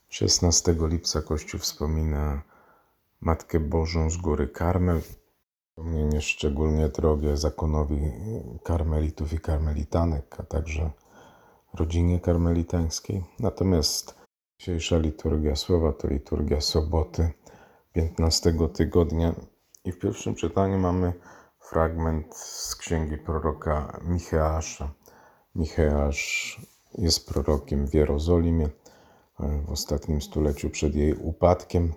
16 lipca Kościół wspomina Matkę Bożą z Góry Karmel. Wspomnienie szczególnie drogie zakonowi karmelitów i karmelitanek, a także rodzinie karmelitańskiej. Natomiast dzisiejsza liturgia słowa to liturgia soboty 15 tygodnia i w pierwszym czytaniu mamy fragment z księgi proroka Micheasza. Micheasz jest prorokiem w Jerozolimie w ostatnim stuleciu przed jej upadkiem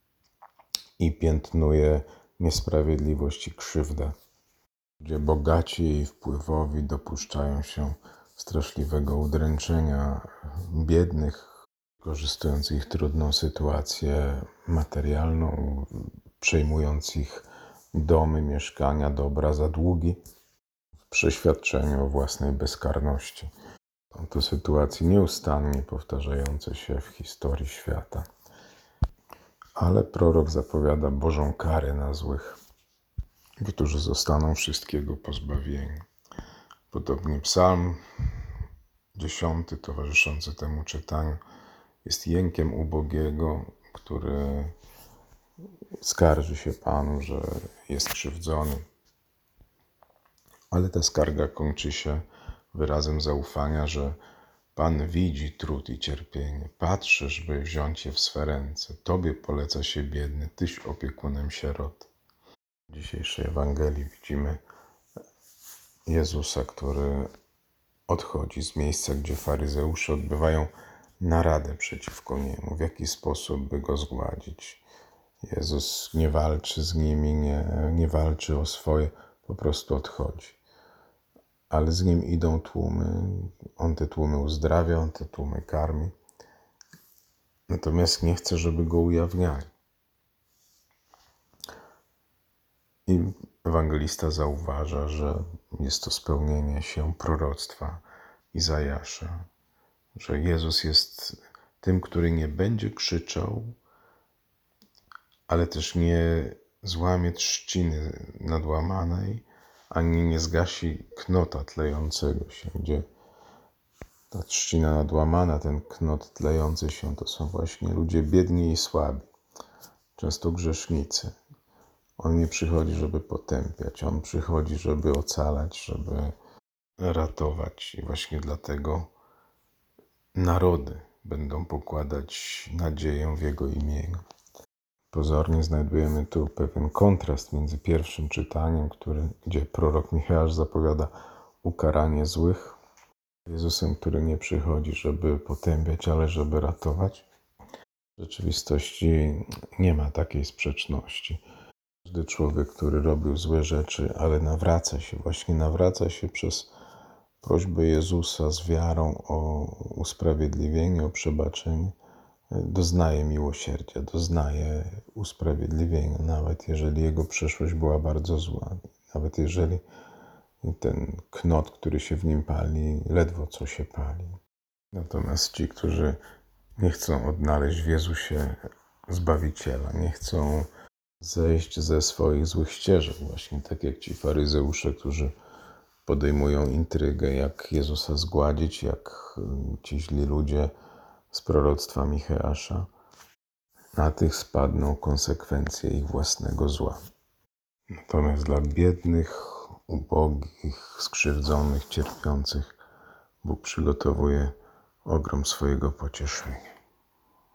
i piętnuje niesprawiedliwość i krzywdę, gdzie bogaci i wpływowi dopuszczają się straszliwego udręczenia biednych, korzystując ich trudną sytuację materialną, przejmując ich domy, mieszkania, dobra za długi, w przeświadczeniu o własnej bezkarności. Są to sytuacje nieustannie powtarzające się w historii świata. Ale prorok zapowiada Bożą karę na złych, którzy zostaną wszystkiego pozbawieni. Podobnie Psalm 10, towarzyszący temu czytaniu, jest jękiem ubogiego, który skarży się Panu, że jest krzywdzony. Ale ta skarga kończy się wyrazem zaufania, że Pan widzi trud i cierpienie, patrzysz, by wziąć je w swe ręce. Tobie poleca się biedny, Tyś opiekunem sierot. W dzisiejszej Ewangelii widzimy Jezusa, który odchodzi z miejsca, gdzie faryzeusze odbywają naradę przeciwko Niemu, w jaki sposób by Go zgładzić. Jezus nie walczy z nimi, nie walczy o swoje, po prostu odchodzi. Ale z Nim idą tłumy, On te tłumy uzdrawia, On te tłumy karmi. Natomiast nie chce, żeby Go ujawniali. I ewangelista zauważa, że jest to spełnienie się proroctwa Izajasza, że Jezus jest tym, który nie będzie krzyczał, ale też nie złamie trzciny nadłamanej, ani nie zgasi knota tlejącego się, gdzie ta trzcina nadłamana, ten knot tlejący się, to są właśnie ludzie biedni i słabi, często grzesznicy. On nie przychodzi, żeby potępiać, On przychodzi, żeby ocalać, żeby ratować. I właśnie dlatego narody będą pokładać nadzieję w Jego imieniu. Pozornie znajdujemy tu pewien kontrast między pierwszym czytaniem, gdzie prorok Micheasz zapowiada ukaranie złych, Jezusem, który nie przychodzi, żeby potępiać, ale żeby ratować. W rzeczywistości nie ma takiej sprzeczności. Każdy człowiek, który robił złe rzeczy, ale nawraca się przez prośbę Jezusa z wiarą o usprawiedliwienie, o przebaczenie, doznaje miłosierdzia, doznaje usprawiedliwienia, nawet jeżeli jego przeszłość była bardzo zła, nawet jeżeli ten knot, który się w nim pali, ledwo co się pali. Natomiast ci, którzy nie chcą odnaleźć w Jezusie Zbawiciela, nie chcą zejść ze swoich złych ścieżek, właśnie tak jak ci faryzeusze, którzy podejmują intrygę, jak Jezusa zgładzić, jak ci źli ludzie z proroctwa Micheasza, na tych spadną konsekwencje ich własnego zła. Natomiast dla biednych, ubogich, skrzywdzonych, cierpiących Bóg przygotowuje ogrom swojego pocieszenia.